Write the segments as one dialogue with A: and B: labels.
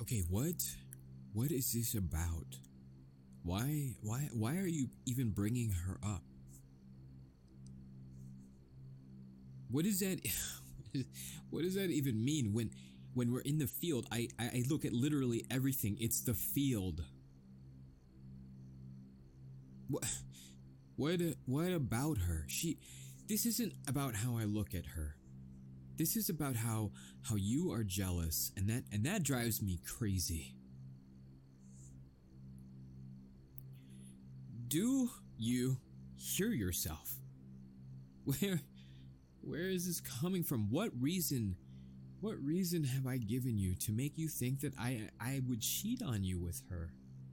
A: Okay, what is this about? Why are you even bringing her up? What is that? What does that even mean? When we're in the field, I look at literally everything. It's the field. What about her? This isn't about how I look at her. This is about how you are jealous, and that drives me crazy. Do you hear yourself? Where is this coming from? What reason have I given you to make you think that I would cheat on you with her?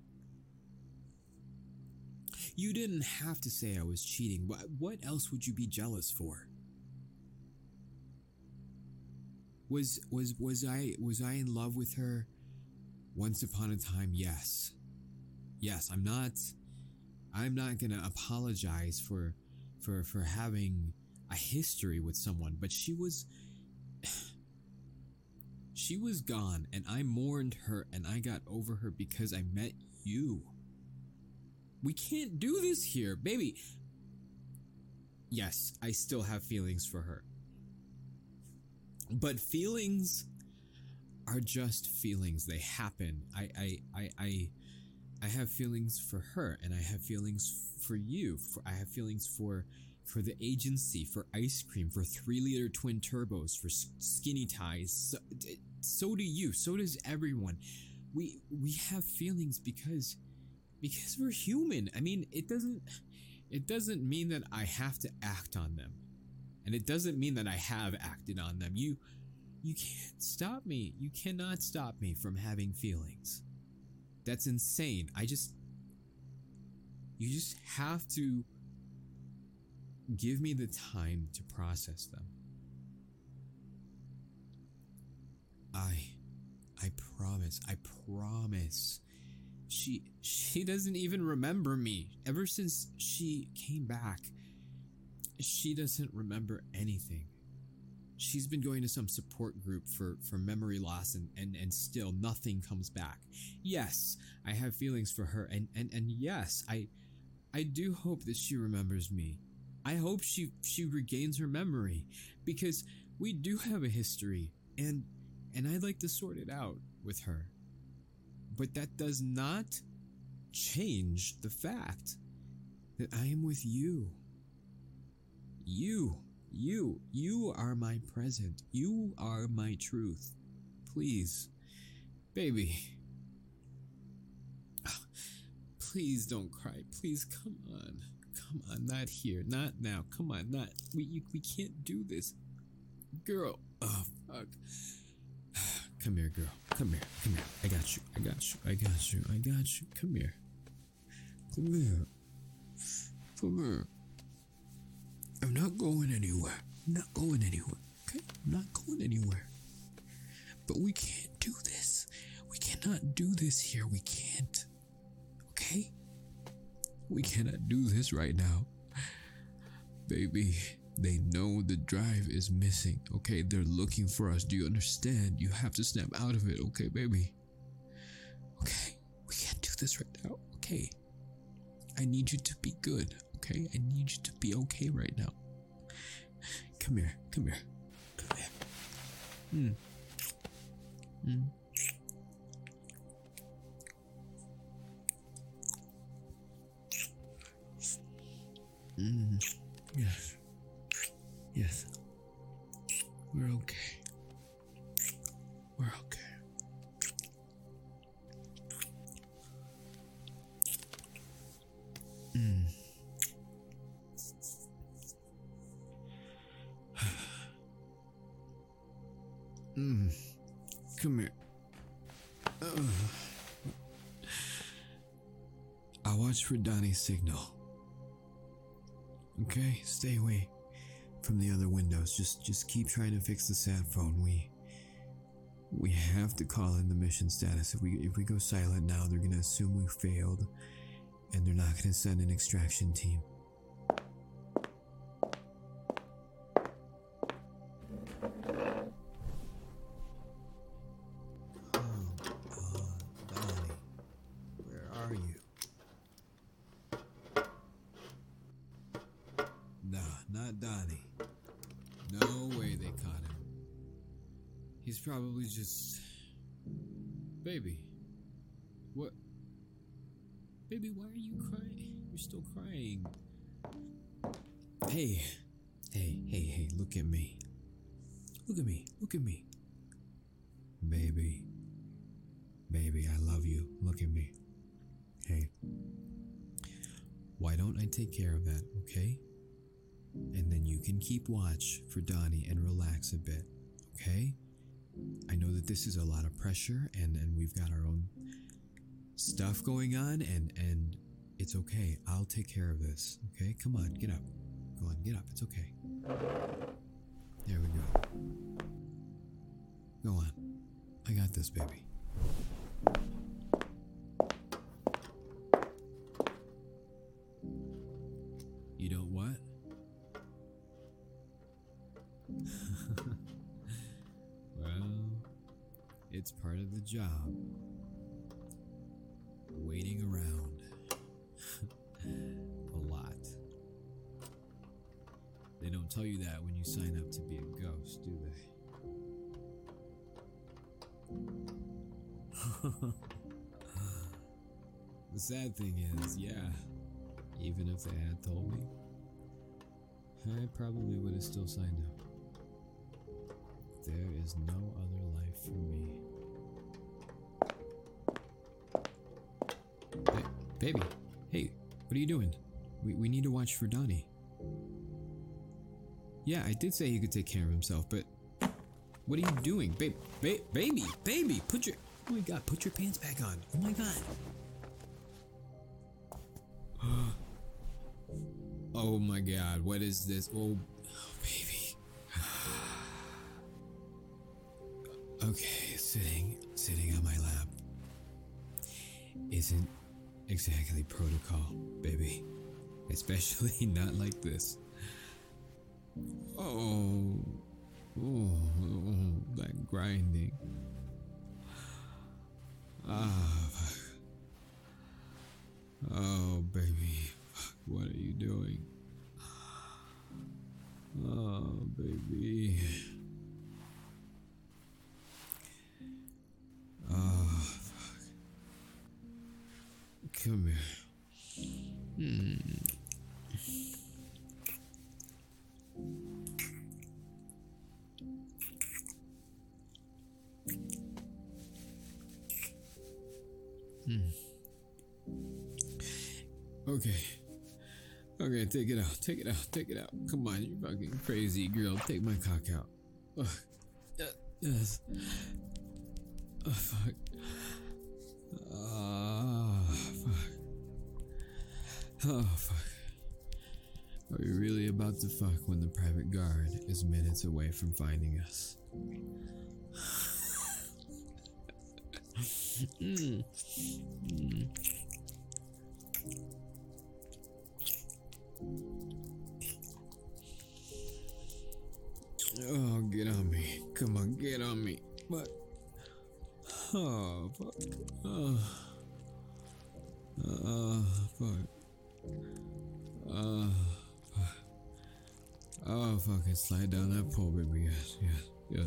A: You didn't have to say I was cheating. What else would you be jealous for? Was I in love with her? Once upon a time, yes. Yes, I'm not gonna apologize for having a history with someone, but she was gone, and I mourned her, and I got over her because I met you. We can't do this here, baby. Yes, I still have feelings for her. But feelings are just feelings. They happen. I have feelings for her, and I have feelings for you. I have feelings for the agency, for ice cream, for 3-liter twin turbos, for skinny ties. So do you. So does everyone. We have feelings because we're human. I mean, it doesn't mean that I have to act on them. And it doesn't mean that I have acted on them. You can't stop me. You cannot stop me from having feelings. That's insane. You just have to give me the time to process them. I promise. She doesn't even remember me. Ever since she came back, she doesn't remember anything. She's been going to some support group for memory loss, and still nothing comes back. Yes, I have feelings for her, and yes, I do hope that she remembers me. I hope she regains her memory, because we do have a history, and I'd like to sort it out with her. But that does not change the fact that I am with you. You are my present. You are my truth. Please, baby. Please don't cry. Please, come on. Come on, not here. Not now. Come on, not. We can't do this. Girl. Oh, fuck. Come here, girl. Come here. I got you. Come here. I'm not going anywhere. Okay? I'm not going anywhere. But we can't do this. We cannot do this here. We can't. Okay? We cannot do this right now. Baby, they know the drive is missing. Okay? They're looking for us. Do you understand? You have to snap out of it. Okay, baby? Okay? We can't do this right now. Okay? I need you to be good. Okay? I need you to be okay right now. Come here. Yes. We're okay. Come here. I'll watch for Donnie's signal. Okay, stay away from the other windows. Just keep trying to fix the sat phone. We have to call in the mission status. If we go silent now, they're gonna assume we failed, and they're not gonna send an extraction team. Come on. Not Donnie. No way they caught him. He's probably just... Baby. What? Baby, why are you crying? You're still crying. Hey. Hey, look at me. Look at me. Baby, I love you. Look at me. Hey. Why don't I take care of that, okay? And then you can keep watch for Donnie and relax a bit, okay? I know that this is a lot of pressure and we've got our own stuff going on and it's okay. I'll take care of this, okay? Come on, get up. Go on, get up. It's okay. There we go. Go on. I got this, baby. You don't what? Well, it's part of the job. Waiting around. A lot. They don't tell you that when you sign up to be a ghost, do they? The sad thing is, yeah, even if they had told me, I probably would have still signed up. There is no other life for me. Hey, baby, hey, what are you doing? We need to watch for Donnie. Yeah, I did say he could take care of himself, but what are you doing? Baby, put your... Oh my god, put your pants back on. Oh my god. Oh my god, what is this? Oh baby. Okay, sitting on my lap isn't exactly protocol, baby. Especially not like this. Oh, that grinding. Oh, baby, what are you doing? Oh, baby. Oh, fuck. Come here. Okay, take it out. Come on, you fucking crazy girl. Take my cock out. Yes. Oh, fuck. Oh, fuck. Are you really about to fuck when the private guard is minutes away from finding us? Oh, get on me. Come on, get on me. What? Oh, fuck. Oh, fuck. Fuck. Oh, fucking slide down that pole, baby. Yes.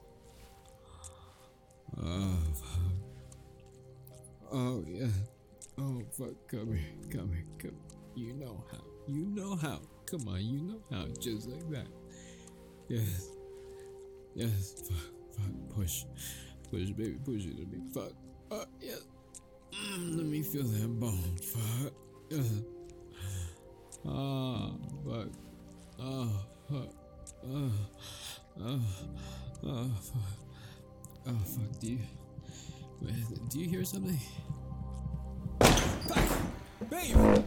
A: Oh, fuck. Oh, yeah. Oh, fuck. Come here. You know how. Come on, you know how. Just like that. Yes. Fuck. Push, baby. Push it to me. Fuck. Yes. Let me feel that bone. Fuck. Yes. Oh, fuck. Oh, fuck. Oh, fuck. Oh, fuck. Do you hear something? Fuck! Babe!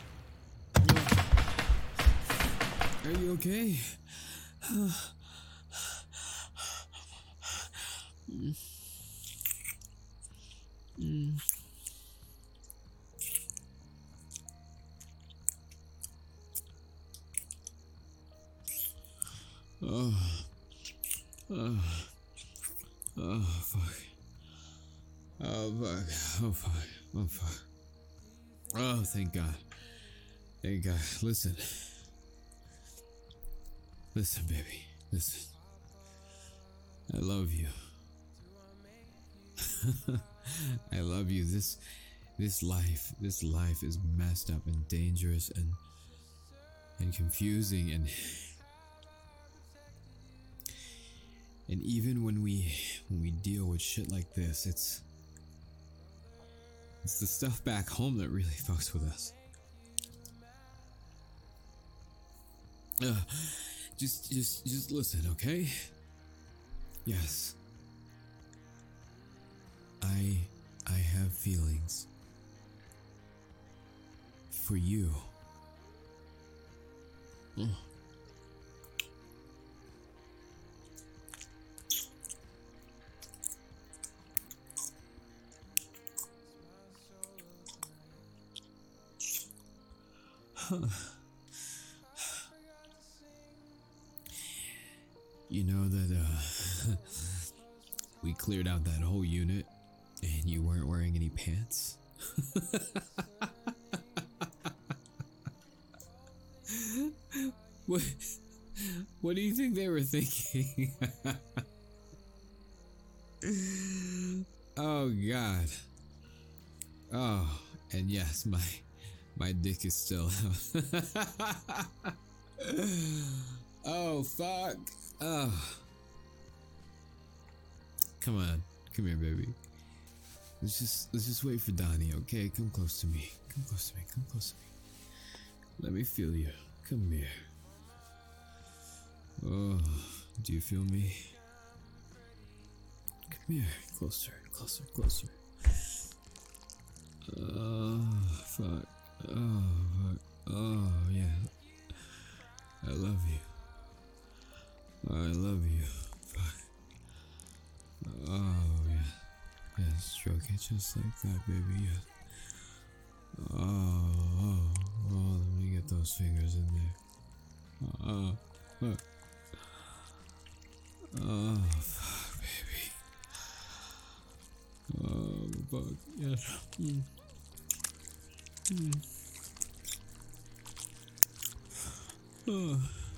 A: Okay. Mm. Mm. Oh. Oh. Oh, fuck. Oh, fuck. Oh, fuck. Oh, fuck. Oh, thank God. Thank God. Listen. Listen, baby. Listen. I love you. I love you. This life is messed up and dangerous and confusing and even when we deal with shit like this, it's the stuff back home that really fucks with us. Just listen, okay? Yes. I have feelings for you. Oh. You know that we cleared out that whole unit and you weren't wearing any pants? What do you think they were thinking? Oh God. Oh, and yes, my dick is still out. Oh fuck. Oh. Come on. Come here, baby. Let's just wait for Donnie, okay? Come close to me. Come close to me. Come close to me. Let me feel you. Come here. Oh, do you feel me? Come here. Closer, closer, closer. Oh, fuck. Oh, fuck. Oh, yeah. I love you. I love you. Fuck. Oh, yeah. Yeah, stroke it just like that, baby. Yeah. Oh, let me get those fingers in there. Fuck. Oh, fuck, baby. Oh, fuck. Yes. Oh.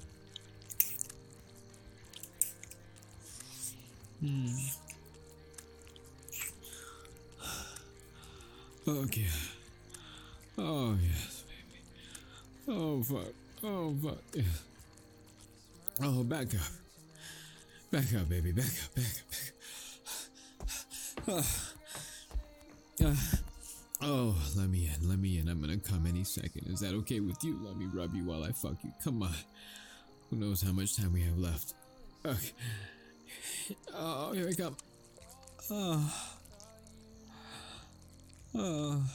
A: Okay. Oh, yes, baby. Oh, fuck. Oh, fuck. Yes. Oh, back up. Back up, baby. Back up, back up, back up. Oh, let me in. I'm gonna come any second. Is that okay with you? Let me rub you while I fuck you. Come on. Who knows how much time we have left? Okay. Oh, here I come. Oh,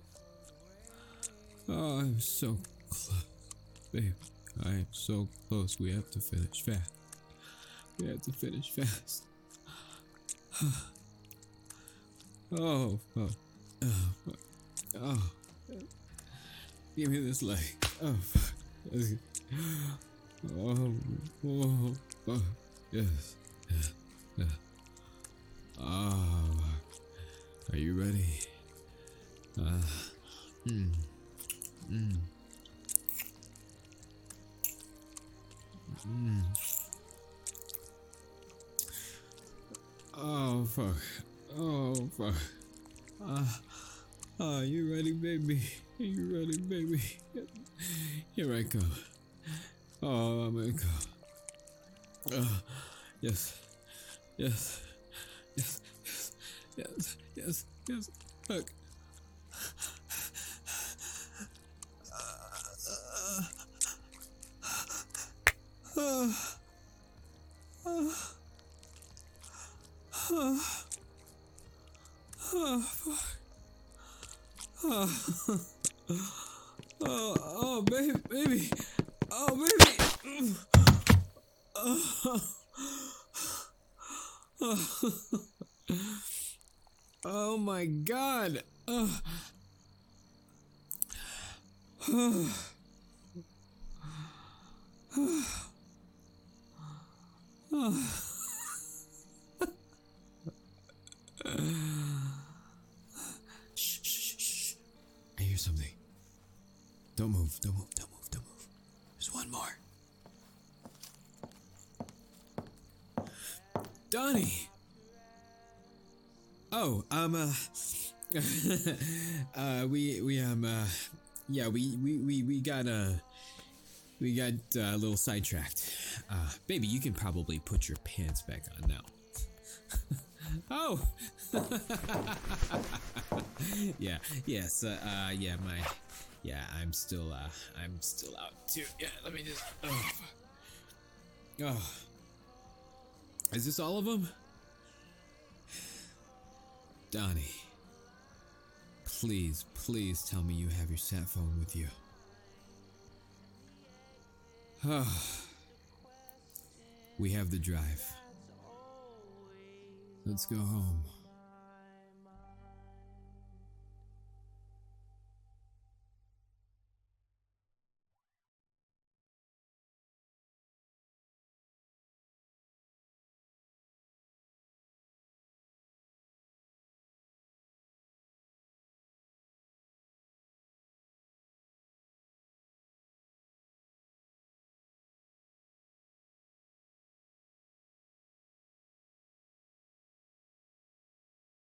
A: I'm so close. Babe, I am so close. We have to finish fast. We have to finish fast. Oh, fuck. Oh, give me this leg. Oh, fuck. Oh, fuck. Yes. Yeah. Oh, are you ready? Oh, fuck. Oh, fuck. You ready, baby? Are you ready, baby? Here I come. Oh, I'm gonna go. Yes. Yes. Yes. Yes. Yes. Yes. Fuck. Oh, baby. Oh, baby. Oh my god. Shh, shh, shh, shh. I hear something. Don't move, don't move, don't move, don't move. There's one more. Donnie! Oh, we got a little sidetracked. Baby, you can probably put your pants back on now. Oh! Yeah, yes, I'm still out too. Yeah, let me just, oh. Is this all of them? Donnie, please, please tell me you have your sat phone with you. We have the drive. Let's go home.